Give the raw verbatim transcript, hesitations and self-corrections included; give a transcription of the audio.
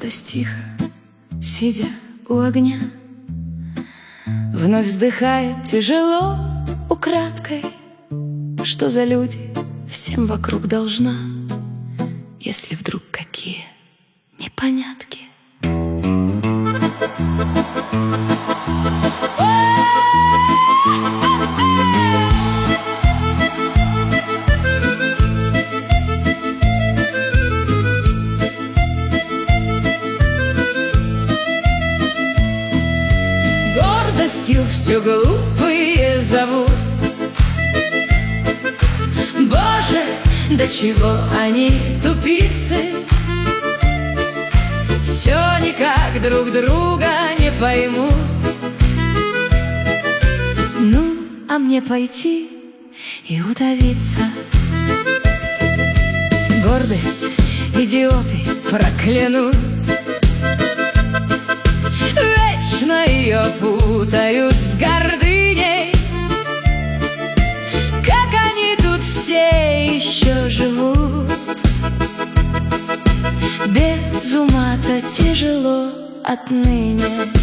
Гордость тихо, сидя у огня, вновь вздыхает тяжело украдкой. Что за люди всем вокруг должна, если вдруг какие непонятки? Гордостью все глупые зовут. Боже, до чего они тупицы, все никак друг друга не поймут. Ну, а мне пойти и удавиться. Гордость идиоты проклянут, вечно ее путают с гордыней. Как они тут все еще живут? Без ума-то тяжело отныне.